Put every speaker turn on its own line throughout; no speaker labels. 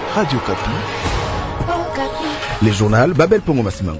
Radio Kapi. Les journaux Babel Pongo Massimango.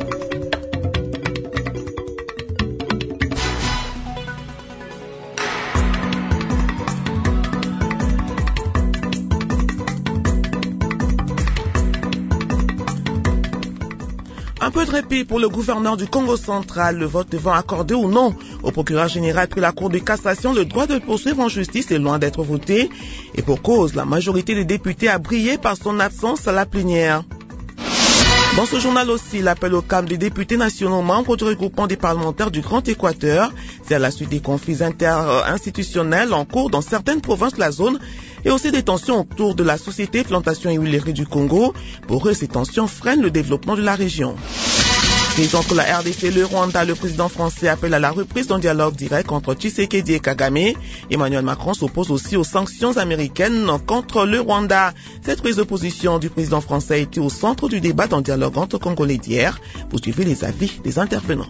Un peu de répit pour le gouverneur du Congo central, le vote devant accorder ou non au procureur général puis la Cour de cassation le droit de le poursuivre en justice est loin d'être voté. Et pour cause, la majorité des députés a brillé par son absence à la plénière. Dans ce journal aussi, l'appel au calme des députés nationaux membres du regroupement des parlementaires du Grand Équateur. C'est à la suite des conflits interinstitutionnels en cours dans certaines provinces de la zone et aussi des tensions autour de la société Plantation et Huileries du Congo. Pour eux, ces tensions freinent le développement de la région. Crise entre la RDC et le Rwanda, le président français appelle à la reprise d'un dialogue direct entre Tshisekedi et Kagame. Emmanuel Macron s'oppose aussi aux sanctions américaines contre le Rwanda. Cette prise de position du président français a été au centre du débat d'un dialogue entre Congolais d'hier. Vous suivez les avis des intervenants.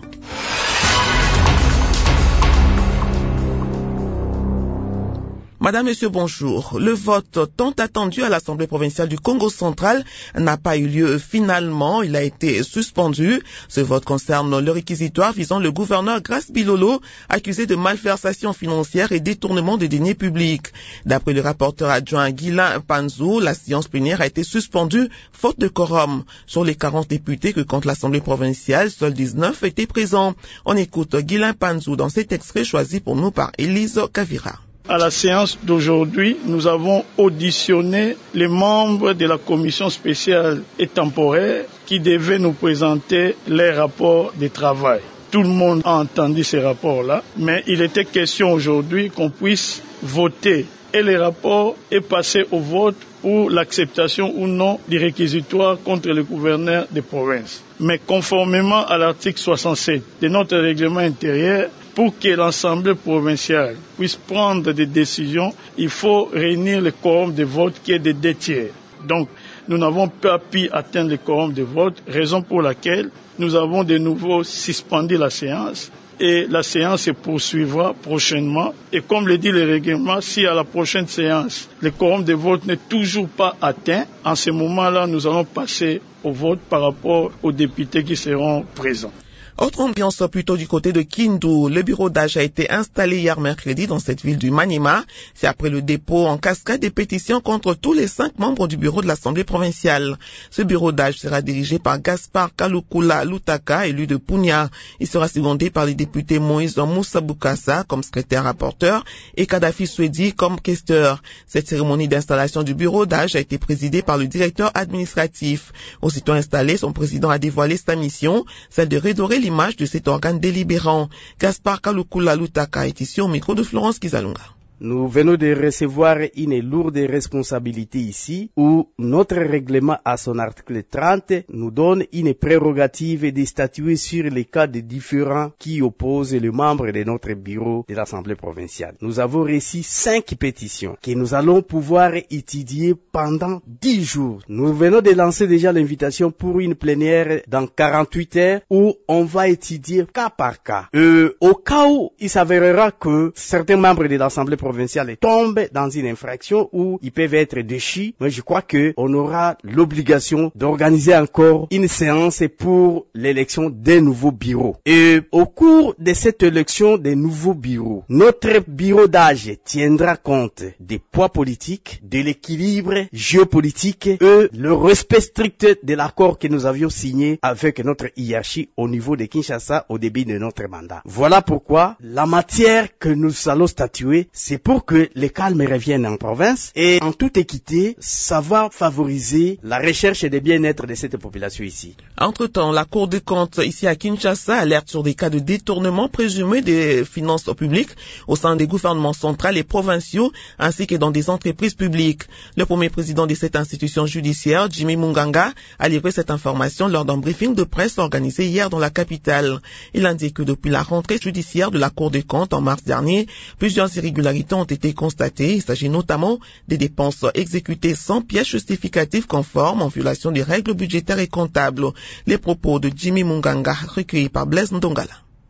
Madame, Monsieur, bonjour. Le vote tant attendu à l'Assemblée provinciale du Congo central n'a pas eu lieu finalement. Il a été suspendu. Ce vote concerne le réquisitoire visant le gouverneur Grace Bilolo, accusé de malversation financière et détournement des deniers publics. D'après le rapporteur adjoint Guilain Panzou, la séance plénière a été suspendue faute de quorum. Sur les 40 députés que compte l'Assemblée provinciale, seuls 19 étaient présents. On écoute Guilain Panzou dans cet extrait choisi pour nous par Élise Kavira.
À la séance d'aujourd'hui, nous avons auditionné les membres de la commission spéciale et temporaire qui devaient nous présenter les rapports de travail. Tout le monde a entendu ces rapports-là, mais il était question aujourd'hui qu'on puisse voter et les rapports est passé au vote pour l'acceptation ou non des réquisitoires contre le gouverneur des provinces. Mais conformément à l'article 67 de notre règlement intérieur, pour que l'Assemblée provinciale puisse prendre des décisions, il faut réunir le quorum de vote qui est de 2 tiers. Donc, nous n'avons pas pu atteindre le quorum de vote, raison pour laquelle nous avons de nouveau suspendu la séance et la séance se poursuivra prochainement. Et comme le dit le règlement, si à la prochaine séance, le quorum de vote n'est toujours pas atteint, en ce moment-là, nous allons passer au vote par rapport aux députés qui seront présents.
Autre ambiance plutôt du côté de Kindu. Le bureau d'âge a été installé hier mercredi dans cette ville du Maniema. C'est après le dépôt en cascade des pétitions contre tous les 5 membres du bureau de l'Assemblée provinciale. Ce bureau d'âge sera dirigé par Gaspard Kalukula Lutaka, élu de Punya. Il sera secondé par les députés Moïse Moussa Boukassa comme secrétaire rapporteur et Kadhafi Swedi comme questeur. Cette cérémonie d'installation du bureau d'âge a été présidée par le directeur administratif. Aussitôt installé, son président a dévoilé sa mission, celle de redorer l'image de cet organe délibérant. Gaspard Kalukula Lutaka est ici au micro de Florence Kizalunga.
Nous venons de recevoir une lourde responsabilité ici où notre règlement à son article 30 nous donne une prérogative de statuer sur les cas de différends qui opposent les membres de notre bureau de l'Assemblée provinciale. Nous avons reçu 5 pétitions que nous allons pouvoir étudier pendant 10 jours. Nous venons de lancer déjà l'invitation pour une plénière dans 48 heures où on va étudier cas par cas. Au cas où il s'avérera que certains membres de l'Assemblée provinciale tombent dans une infraction où ils peuvent être déchus, mais je crois qu'on aura l'obligation d'organiser encore une séance pour l'élection des nouveaux bureaux. Et au cours de cette élection des nouveaux bureaux, notre bureau d'âge tiendra compte des poids politiques, de l'équilibre géopolitique et le respect strict de l'accord que nous avions signé avec notre hiérarchie au niveau de Kinshasa au début de notre mandat. Voilà pourquoi la matière que nous allons statuer, c'est pour que le calme revienne en province et en toute équité, ça va favoriser la recherche des bien-être de cette population ici.
Entre-temps, la Cour des comptes ici à Kinshasa alerte sur des cas de détournement présumé des finances publiques au sein des gouvernements centraux et provinciaux ainsi que dans des entreprises publiques. Le premier président de cette institution judiciaire, Jimmy Munganga, a livré cette information lors d'un briefing de presse organisé hier dans la capitale. Il indique que depuis la rentrée judiciaire de la Cour des comptes en mars dernier, plusieurs irrégularités ont été constatées. Il s'agit notamment des dépenses exécutées sans pièces justificatives conformes en violation des règles budgétaires et comptables. Les propos de Jimmy Munganga recueillis par Blaise Ndongala.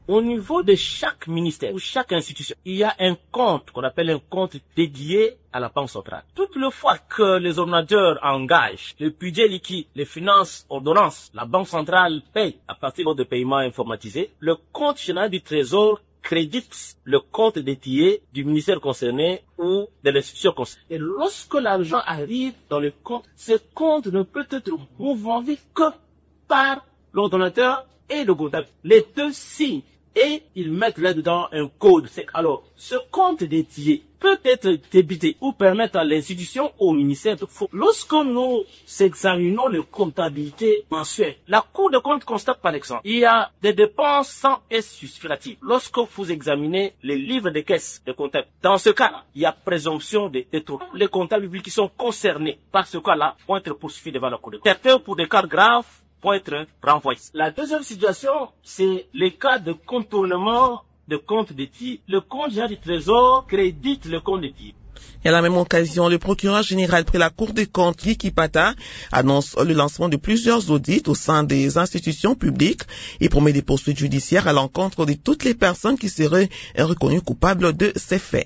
Au niveau de chaque ministère ou chaque institution, il y a un compte qu'on appelle un compte dédié à la Banque centrale. Toute le fois que les ordonnateurs engagent le budget liquide, les finances, ordonnances, la Banque centrale paye à partir de paiements informatisés, le compte général du Trésor crédite le compte dédié du ministère concerné ou de l'institution concernée. Et lorsque l'argent arrive dans le compte, ce compte ne peut être mouvementé que par l'ordonnateur et le comptable. Les deux signent et ils mettent là-dedans un code. Alors, ce compte dédié peut être débité ou permettre à l'institution, au ministère de fonds. Lorsque nous examinons les comptabilités mensuelles, la Cour des comptes constate par exemple, il y a des dépenses sans S justificative. Lorsque vous examinez les livres de caisse des comptables, dans ce cas-là, il y a présomption de détournement. Les comptables publics qui sont concernés par ce cas-là vont être poursuivis devant la Cour des comptes. Certains, pour des cas graves, pour être renvoyés. La deuxième situation, c'est les cas de contournement de compte dédié. Le compte général du Trésor crédite le compte dédié.
Et à la même occasion, le procureur général près la Cour des comptes, Guy Kipata, annonce le lancement de plusieurs audits au sein des institutions publiques et promet des poursuites judiciaires à l'encontre de toutes les personnes qui seraient reconnues coupables de ces faits.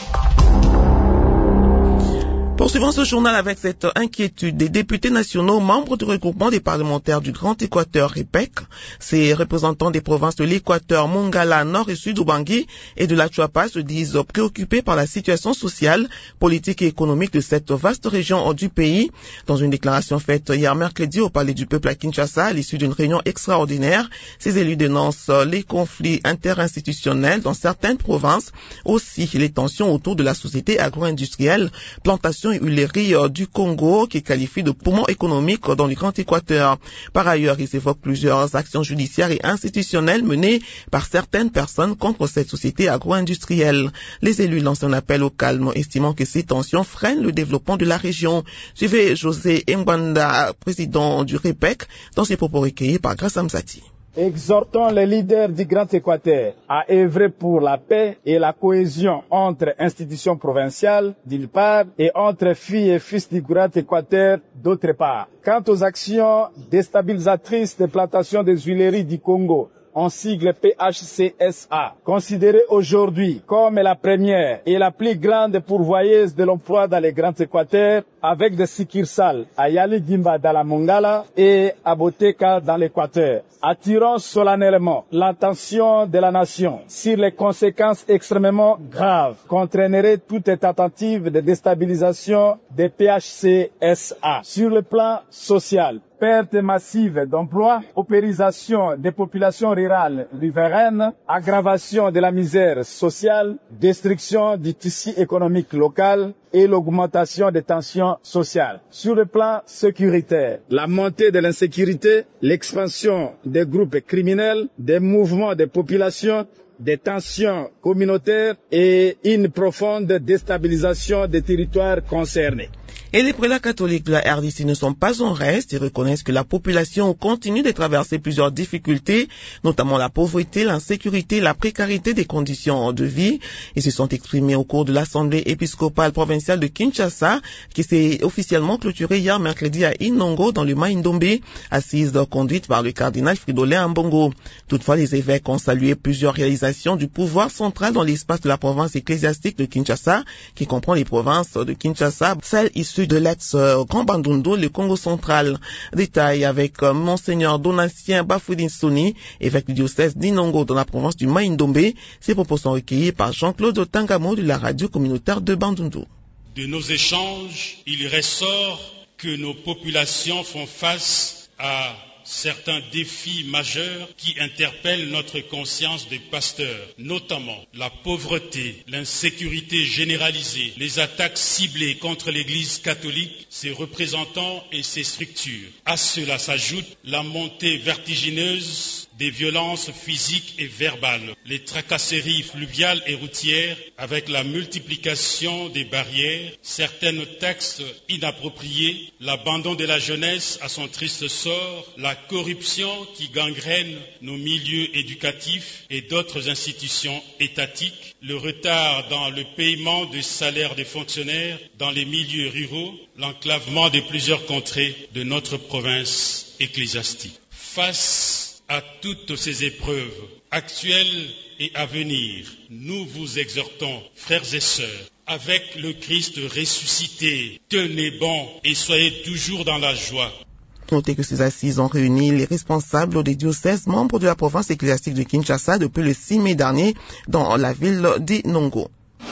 Poursuivons ce journal avec cette inquiétude des députés nationaux membres du regroupement des parlementaires du Grand Équateur REPEC. Ces représentants des provinces de l'Équateur, Mongala, Nord et Sud Ubangui et de la Chuapa se disent préoccupés par la situation sociale, politique et économique de cette vaste région du pays. Dans une déclaration faite hier mercredi au Palais du Peuple à Kinshasa, à l'issue d'une réunion extraordinaire, ces élus dénoncent les conflits interinstitutionnels dans certaines provinces, aussi les tensions autour de la société agro-industrielle, plantation et huilerie du Congo qui qualifie de poumon économique dans le Grand Équateur. Par ailleurs, ils évoquent plusieurs actions judiciaires et institutionnelles menées par certaines personnes contre cette société agro-industrielle. Les élus lancent un appel au calme, estimant que ces tensions freinent le développement de la région. Suivez José Mbanda, président du REPEC, dans ses propos recueillis par Grace Amzati.
Exhortons les leaders du Grand Équateur à œuvrer pour la paix et la cohésion entre institutions provinciales, d'une part, et entre filles et fils du Grand Équateur, d'autre part. Quant aux actions déstabilisatrices des plantations des huileries du Congo, en sigle PHCSA, considérée aujourd'hui comme la première et la plus grande pourvoyeuse de l'emploi dans les Grands Équateurs, avec des succursales à Yaligimba dans la Mongala et à Boteka dans l'Équateur. Attirons solennellement l'attention de la nation sur les conséquences extrêmement graves qu'entraînerait toute tentative de déstabilisation des PHCSA. Sur le plan social, perte massive d'emplois, paupérisation des populations rurales riveraines, aggravation de la misère sociale, destruction du tissu économique local et l'augmentation des tensions sociales. Sur le plan sécuritaire, la montée de l'insécurité, l'expansion des groupes criminels, des mouvements de population, des tensions communautaires et une profonde déstabilisation des territoires concernés.
Et les prélats catholiques de la RDC ne sont pas en reste et reconnaissent que la population continue de traverser plusieurs difficultés, notamment la pauvreté, l'insécurité, la précarité des conditions de vie. Ils se sont exprimés au cours de l'Assemblée épiscopale provinciale de Kinshasa, qui s'est officiellement clôturée hier mercredi à Inongo, dans le Mai-Ndombe, assise conduite par le cardinal Fridolin Ambongo. Toutefois, les évêques ont salué plusieurs réalisations du pouvoir central dans l'espace de la province ecclésiastique de Kinshasa, qui comprend les provinces de Kinshasa, celles issues de l'ex-Grand Bandundu, le Congo central. Détail avec Monseigneur Donatien Bafouidine Soni, évêque du diocèse d'Inongo dans la province du Mai-Ndombe. Ces propos sont recueillis par Jean-Claude Tangamo de la radio communautaire de Bandundu.
De nos échanges, il ressort que nos populations font face à certains défis majeurs qui interpellent notre conscience des pasteurs, notamment la pauvreté, l'insécurité généralisée, les attaques ciblées contre l'Église catholique, ses représentants et ses structures. À cela s'ajoute la montée vertigineuse des violences physiques et verbales, les tracasseries fluviales et routières avec la multiplication des barrières, certaines taxes inappropriées, l'abandon de la jeunesse à son triste sort, la corruption qui gangrène nos milieux éducatifs et d'autres institutions étatiques, le retard dans le paiement des salaires des fonctionnaires dans les milieux ruraux, l'enclavement de plusieurs contrées de notre province ecclésiastique. Face à toutes ces épreuves, actuelles et à venir, nous vous exhortons, frères et sœurs, avec le Christ ressuscité, tenez bon et soyez toujours dans la joie.
Notez que ces assises ont réuni les responsables des diocèses membres de la province ecclésiastique de Kinshasa depuis le 6 mai dernier dans la ville d'Inongo.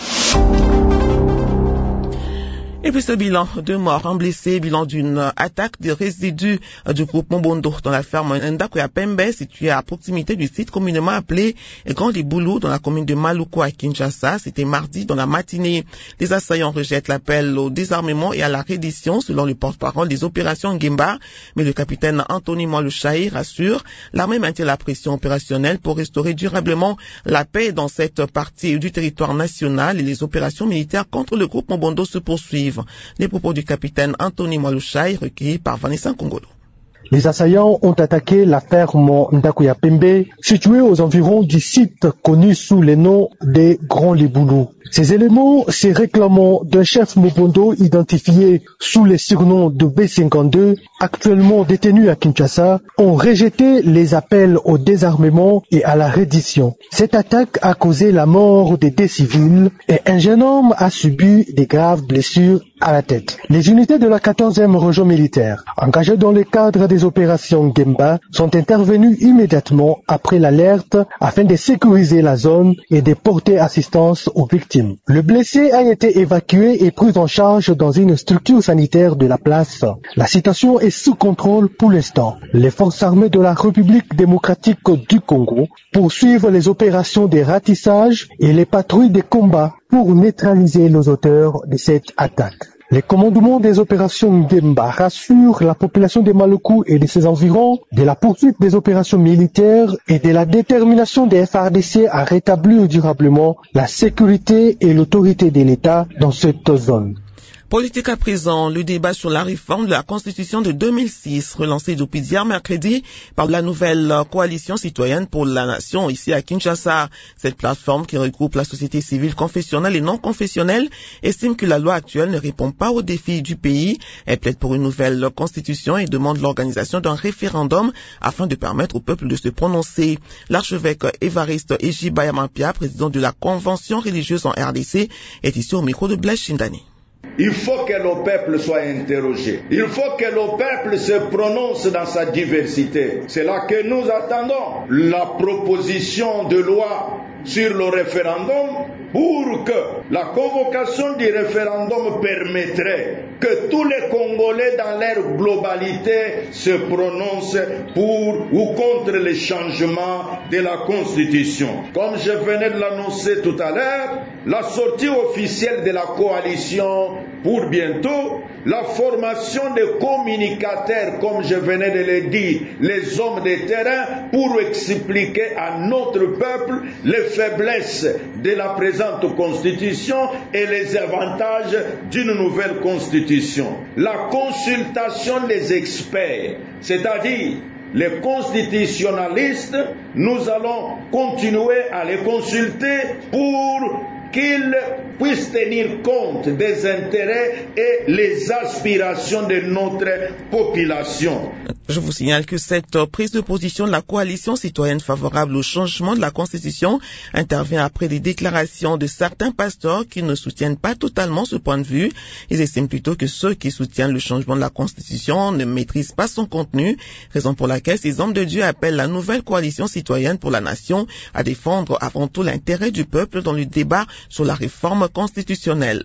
Et puis ce bilan, 2 morts, un blessé, bilan d'une attaque des résidus du groupe Mobondo dans la ferme Ndakuya Pembe, située à proximité du site communément appelé Grand Liboulou dans la commune de Maluku à Kinshasa. C'était mardi dans la matinée. Les assaillants rejettent l'appel au désarmement et à la reddition selon le porte-parole des opérations Ngemba. Mais le capitaine Anthony Mwalushaï rassure, l'armée maintient la pression opérationnelle pour restaurer durablement la paix dans cette partie du territoire national et les opérations militaires contre le groupe Mobondo se poursuivent. Les propos du capitaine Anthony Mwalushaï recueillis par Vanessa Kongolo.
Les assaillants ont attaqué la ferme Ndakuya Pembe, située aux environs du site connu sous le nom des Grands Liboulou. Ces éléments, se réclamant d'un chef Mobondo identifié sous le surnom de B52, actuellement détenu à Kinshasa, ont rejeté les appels au désarmement et à la reddition. Cette attaque a causé la mort de 2 civils et un jeune homme a subi de graves blessures à la tête. Les unités de la 14e région militaire, engagées dans le cadre des opérations Ngemba, sont intervenues immédiatement après l'alerte afin de sécuriser la zone et de porter assistance aux victimes. Le blessé a été évacué et pris en charge dans une structure sanitaire de la place. La situation est sous contrôle pour l'instant. Les forces armées de la République démocratique du Congo poursuivent les opérations de ratissage et les patrouilles de combat pour neutraliser les auteurs de cette attaque. Le commandement des opérations Ngemba rassure la population de Maluku et de ses environs de la poursuite des opérations militaires et de la détermination des FARDC à rétablir durablement la sécurité et l'autorité de l'État dans cette zone.
Politique à présent, le débat sur la réforme de la Constitution de 2006, relancé depuis hier mercredi par la nouvelle coalition citoyenne pour la nation ici à Kinshasa. Cette plateforme qui regroupe la société civile confessionnelle et non confessionnelle estime que la loi actuelle ne répond pas aux défis du pays. Elle plaide pour une nouvelle constitution et demande l'organisation d'un référendum afin de permettre au peuple de se prononcer. L'archevêque Évariste Ejibayamampia, président de la convention religieuse en RDC, est ici au micro de Blaise Shindani.
Il faut que le peuple soit interrogé. Il faut que le peuple se prononce dans sa diversité. C'est là que nous attendons la proposition de loi sur le référendum pour que la convocation du référendum permettrait que tous les Congolais dans leur globalité se prononcent pour ou contre les changements de la Constitution. Comme je venais de l'annoncer tout à l'heure, la sortie officielle de la coalition pour bientôt, la formation de communicateurs, comme je venais de le dire, les hommes de terrain, pour expliquer à notre peuple les faiblesses de la présente Constitution et les avantages d'une nouvelle Constitution. La consultation des experts, c'est-à-dire les constitutionnalistes, nous allons continuer à les consulter pour qu'ils puissent tenir compte des intérêts et les aspirations de notre population.
Je vous signale que cette prise de position de la coalition citoyenne favorable au changement de la Constitution intervient après des déclarations de certains pasteurs qui ne soutiennent pas totalement ce point de vue. Ils estiment plutôt que ceux qui soutiennent le changement de la Constitution ne maîtrisent pas son contenu, raison pour laquelle ces hommes de Dieu appellent la nouvelle coalition citoyenne pour la nation à défendre avant tout l'intérêt du peuple dans le débat sur la réforme constitutionnelle.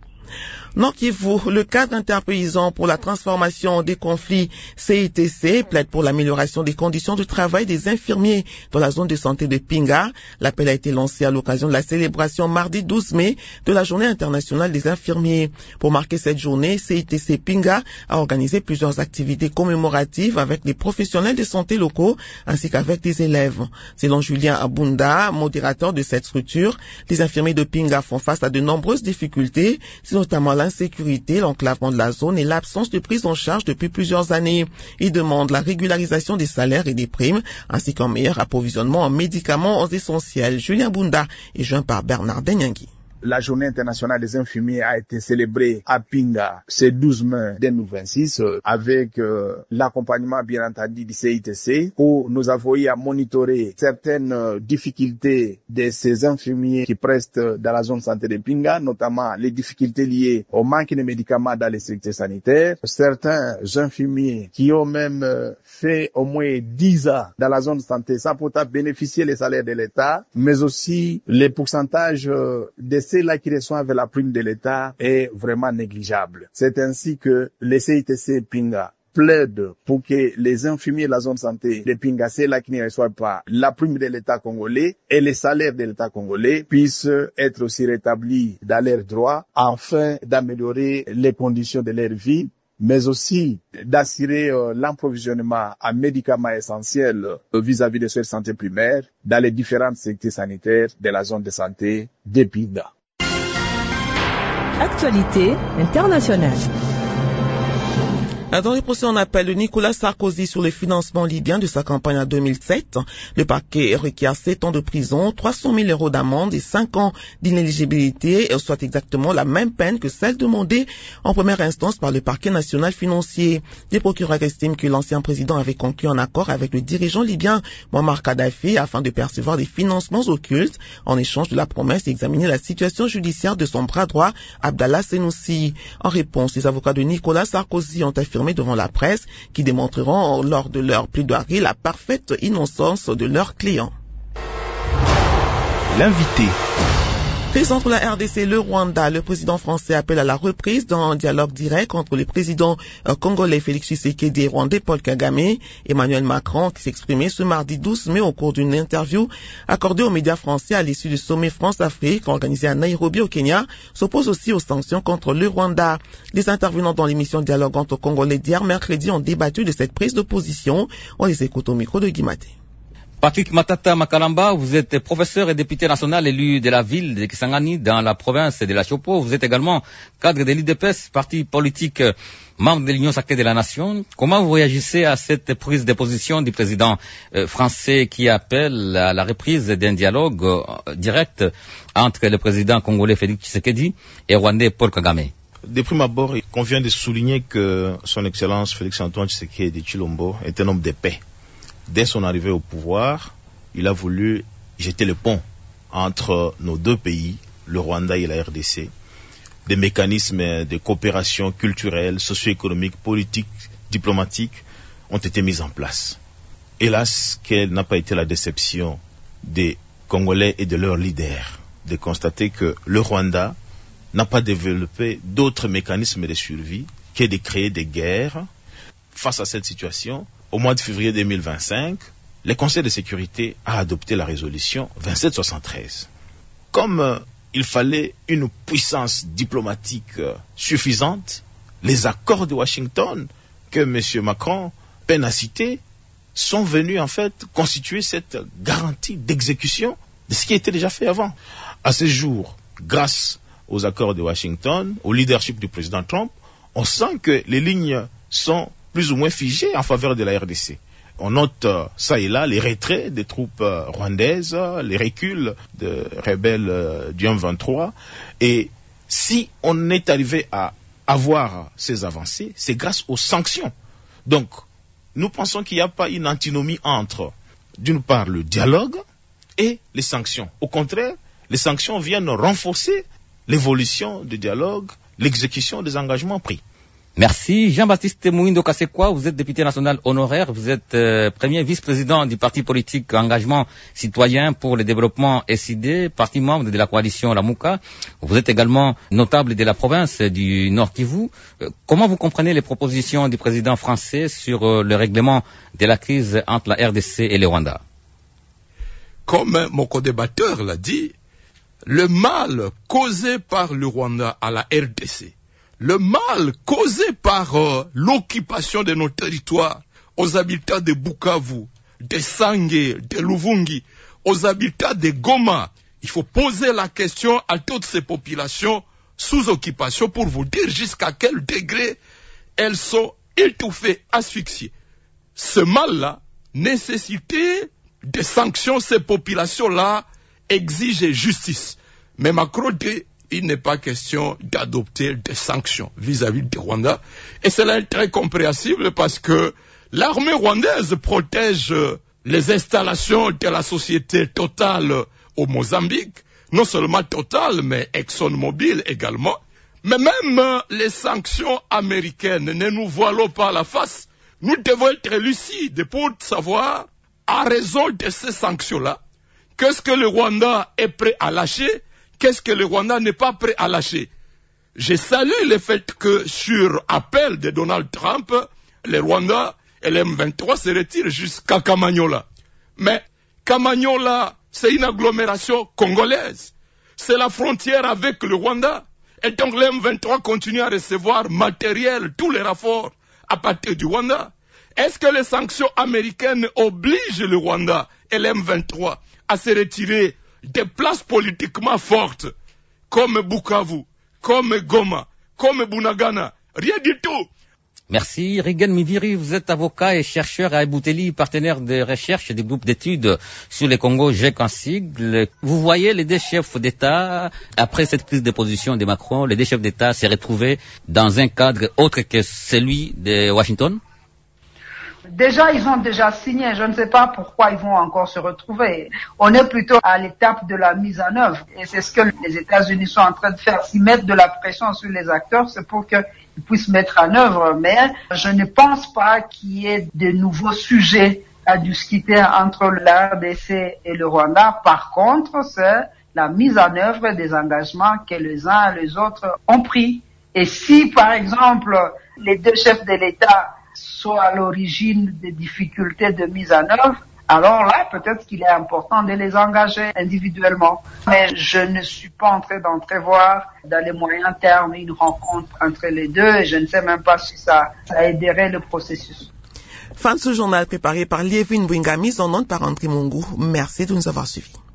Nord Kivu, le cadre interpaysan pour la transformation des conflits CITC plaide pour l'amélioration des conditions de travail des infirmiers dans la zone de santé de Pinga. L'appel a été lancé à l'occasion de la célébration mardi 12 mai de la Journée internationale des infirmiers. Pour marquer cette journée, CITC Pinga a organisé plusieurs activités commémoratives avec des professionnels de santé locaux ainsi qu'avec des élèves. Selon Julien Abunda, modérateur de cette structure, les infirmiers de Pinga font face à de nombreuses difficultés, c'est notamment l'insécurité, l'enclavement de la zone et l'absence de prise en charge depuis plusieurs années. Il demande la régularisation des salaires et des primes, ainsi qu'un meilleur approvisionnement en médicaments essentiels. Julien Bunda est joint par Bernard Denyangui.
la journée internationale des infirmiers a été célébrée à Pinga ce 12 mai 2026 avec l'accompagnement bien entendu du CITC où nous avons eu à monitorer certaines difficultés de ces infirmiers qui prestent dans la zone santé de Pinga, notamment les difficultés liées au manque de médicaments dans les structures sanitaires. Certains infirmiers qui ont même fait au moins 10 ans dans la zone santé sans pourtant bénéficier des salaires de l'État, mais aussi les pourcentages de ceux-là qui reçoivent la prime de l'État est vraiment négligeable. C'est ainsi que le CITC Pinga plaide pour que les infirmiers de la zone santé de Pinga, ceux-là qui ne reçoivent pas la prime de l'État congolais et les salaires de l'État congolais puissent être aussi rétablis dans leurs droits afin d'améliorer les conditions de leur vie, mais aussi d'assurer l'approvisionnement en médicaments essentiels vis-à-vis de soins de santé primaire dans les différentes secteurs sanitaires de la zone de santé de Pinga.
Actualité internationale.
Dans les procès en appel de Nicolas Sarkozy sur le financement libyen de sa campagne en 2007, le parquet requiert 7 ans de prison, 300 000 euros d'amende et 5 ans d'inéligibilité, soit exactement la même peine que celle demandée en première instance par le parquet national financier. Les procureurs estiment que l'ancien président avait conclu un accord avec le dirigeant libyen Muammar Kadhafi afin de percevoir des financements occultes en échange de la promesse d'examiner la situation judiciaire de son bras droit, Abdallah Senoussi. En réponse, les avocats de Nicolas Sarkozy ont affirmé devant la presse qui démontreront lors de leur plaidoirie la parfaite innocence de leurs clients.
L'invité.
Présent pour la RDC, le Rwanda, le président français appelle à la reprise d'un dialogue direct entre les présidents congolais Félix Tshisekedi et rwandais Paul Kagame. Emmanuel Macron, qui s'exprimait ce mardi 12 mai au cours d'une interview accordée aux médias français à l'issue du sommet France-Afrique organisé à Nairobi au Kenya, s'oppose aussi aux sanctions contre le Rwanda. Les intervenants dans l'émission Dialogue entre Congolais d'hier mercredi ont débattu de cette prise de position. On les écoute au micro de Guimaté.
Patrick Matata Makalamba, vous êtes professeur et député national élu de la ville de Kisangani dans la province de la Chopo. Vous êtes également cadre de l'IDPS, parti politique membre de l'Union sacrée de la nation. Comment vous réagissez à cette prise de position du président français qui appelle à la reprise d'un dialogue direct entre le président congolais Félix Tshisekedi et rwandais Paul Kagame?
De prime abord, il convient de souligner que son excellence Félix Antoine Tshisekedi Tshilombo est un homme de paix. Dès son arrivée au pouvoir, il a voulu jeter le pont entre nos deux pays, le Rwanda et la RDC. Des mécanismes de coopération culturelle, socio-économique, politique, diplomatique ont été mis en place. Hélas, quelle n'a pas été la déception des Congolais et de leurs leaders de constater que le Rwanda n'a pas développé d'autres mécanismes de survie que de créer des guerres. Face à cette situation, au mois de février 2025, le Conseil de sécurité a adopté la résolution 2773. Comme il fallait une puissance diplomatique suffisante, les accords de Washington que M. Macron peine à citer sont venus en fait constituer cette garantie d'exécution de ce qui était déjà fait avant. À ce jour, grâce aux accords de Washington, au leadership du président Trump, on sent que les lignes sont plus ou moins figées en faveur de la RDC. On note ça et là les retraits des troupes rwandaises, les reculs de rebelles du M23. Et si on est arrivé à avoir ces avancées, c'est grâce aux sanctions. Donc, nous pensons qu'il n'y a pas une antinomie entre, d'une part, le dialogue et les sanctions. Au contraire, les sanctions viennent renforcer l'évolution du dialogue, l'exécution des engagements pris.
Merci. Jean-Baptiste Mouindo Kassekwa, vous êtes député national honoraire, vous êtes premier vice-président du parti politique Engagement Citoyen pour le Développement SID, parti membre de la coalition Lamuka. Vous êtes également notable de la province du Nord Kivu. Comment vous comprenez les propositions du président français sur le règlement de la crise entre la RDC et le Rwanda?
Comme mon co-débatteur l'a dit, le mal causé par le Rwanda à la RDC, le mal causé par l'occupation de nos territoires aux habitants de Bukavu, de Sangé, de Luvungi, aux habitants de Goma, il faut poser la question à toutes ces populations sous occupation pour vous dire jusqu'à quel degré elles sont étouffées, asphyxiées. Ce mal-là nécessitait des sanctions, ces populations-là exigent justice. Mais Macron dit, il n'est pas question d'adopter des sanctions vis-à-vis du Rwanda. Et cela est très compréhensible parce que l'armée rwandaise protège les installations de la société Total au Mozambique. Non seulement Total, mais ExxonMobil également. Mais même les sanctions américaines, ne nous voilons pas la face. Nous devons être lucides pour savoir, à raison de ces sanctions-là, qu'est-ce que le Rwanda est prêt à lâcher, qu'est-ce que le Rwanda n'est pas prêt à lâcher. Je salue le fait que, sur appel de Donald Trump, le Rwanda et le M23 se retirent jusqu'à Kamanyola. Mais Kamanyola, c'est une agglomération congolaise. C'est la frontière avec le Rwanda. Et donc le M23 continue à recevoir matériel, tous les rapports à partir du Rwanda. Est-ce que les sanctions américaines obligent le Rwanda et le M23 à se retirer des places politiquement fortes comme Bukavu, comme Goma, comme Bunagana? Rien du tout.
Merci. Rigen Miviri, vous êtes avocat et chercheur à Ebouteli, partenaire de recherche du groupe d'études sur le Congo, GEC en sigle. Vous voyez les deux chefs d'État, après cette prise de position de Macron, les deux chefs d'État se retrouver dans un cadre autre que celui de Washington?
Déjà, ils ont déjà signé. Je ne sais pas pourquoi ils vont encore se retrouver. On est plutôt à l'étape de la mise en œuvre. Et c'est ce que les États-Unis sont en train de faire. S'ils mettent de la pression sur les acteurs, c'est pour qu'ils puissent mettre en œuvre. Mais je ne pense pas qu'il y ait de nouveaux sujets à discuter entre la RDC et le Rwanda. Par contre, c'est la mise en œuvre des engagements que les uns et les autres ont pris. Et si, par exemple, les deux chefs de l'État soit à l'origine des difficultés de mise en œuvre, alors là, peut-être qu'il est important de les engager individuellement. Mais je ne suis pas en train d'entrevoir dans les moyens termes une rencontre entre les deux et je ne sais même pas si ça aiderait le processus.
Fin de ce journal préparé par Lievin Bwingami, son nom par André Mungu. Merci de nous avoir suivis.